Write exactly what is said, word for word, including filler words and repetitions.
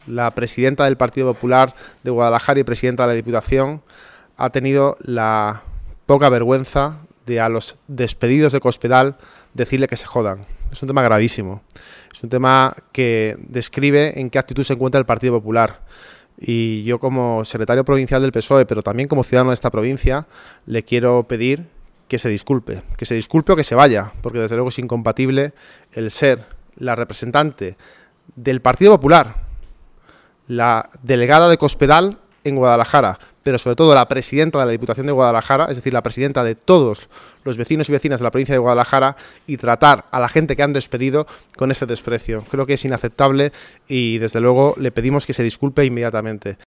la presidenta del Partido Popular de Guadalajara y presidenta de la Diputación ha tenido la poca vergüenza de a los despedidos de Cospedal decirle que se jodan. Es un tema gravísimo. Es un tema que describe en qué actitud se encuentra el Partido Popular. Y yo, como secretario provincial del P S O E, pero también como ciudadano de esta provincia, le quiero pedir que se disculpe. Que se disculpe o que se vaya, porque desde luego es incompatible el ser la representante del Partido Popular, la delegada de Cospedal en Guadalajara, pero sobre todo la presidenta de la Diputación de Guadalajara, es decir, la presidenta de todos los vecinos y vecinas de la provincia de Guadalajara, y tratar a la gente que han despedido con ese desprecio. Creo que es inaceptable y desde luego le pedimos que se disculpe inmediatamente.